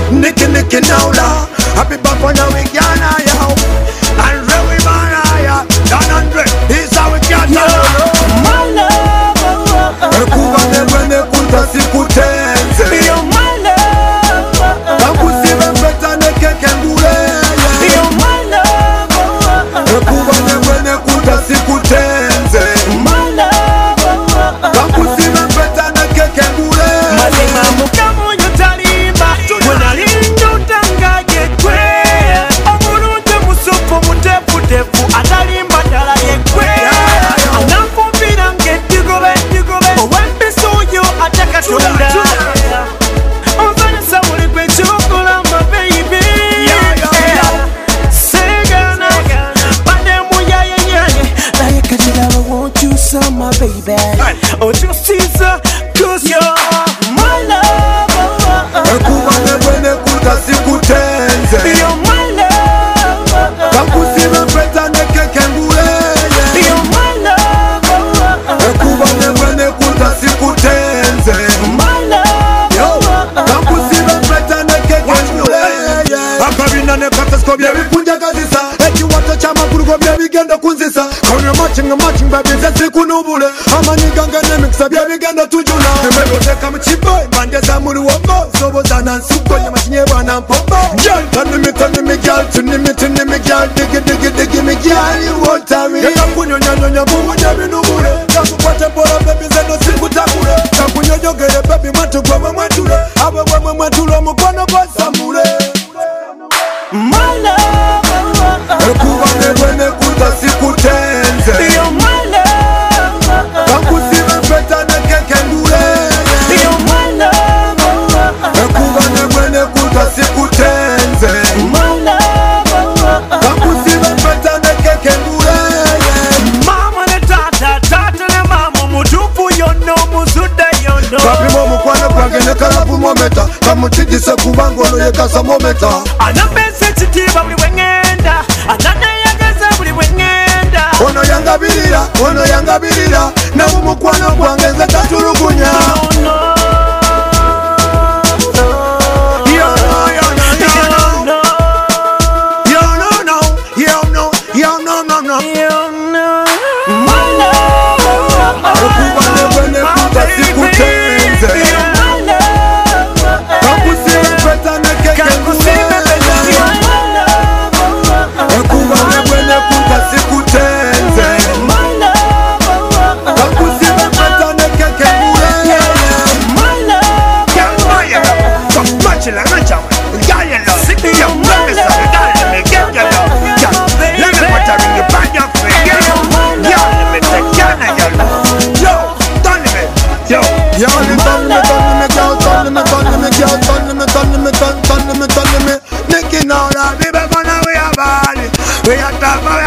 Nicky now la. Happy back on the weekend yo. And we man ya. Dan Andre, this how we get my love. Kuba nebene kunta sikutenze. You're my love. Kakusibe mpeta neke ngule. You're my love. Kuba nebene kunta sikutenze. My love. Kakusibe mpeta neke ngule. Mazima mukamu nyutalimba. Wena lindu tangaje kwe. Omulunde musupu mutefu tefu. Atalimba dala ye kwe. Anafumbira nge digobe. Owembisu yo ataka tunda. Onvanisa muli kwe chokola my baby. Segana. Bandemu ya yenye. Laye kadida want you so my baby. Oh just Caesar. Cause you're my love. Kuba nebene kunta sikutenze. You're my love. Kakusibe mpeta neke ngule. You're my love. Kuba nebene kunta sikutenze. My love. Kakusibe mpeta neke ngule. Akabina ne katasko bya bikunja kazisa. Eki wata chama kurugo bya bigenda kunzisa. Kono matching baby zesi kunubule. Amaniga ngane mixa bya bigenda tujula. Nimeboteka mchipo bandeza muri wombo. Sobo zana nsuko nyama chinyebwa na mpombo. Tani mi girl, tuni mi girl. Digi mi girl, you want me. Yaka kunyonya bumu nyabi nubule. Kakupate pora baby zeno siku takule. Kakunyonyogere baby matu kwa mwetule. Awe wa mwetule mkwano kwa samule. My love. Kuba nebene kunta sikutenze. You're my love. Kakusibe mpeta neke ngule. You're my love. Kuba nebene kunta sikutenze. My love. Kakusibe mpeta neke ngule. Mama ne tata ne mama mutupu yono musude yono. Papi momu kwane kwange ne kalapu mometa. Kamuchidise kubangolo ye kasa mometa. Anambese chitiba buli wengenda. Ananeyageza buli wengenda. Ono yangabirira. Na umukwano kwange nze tatulugunya. Nicky now, we are bad. We are tough.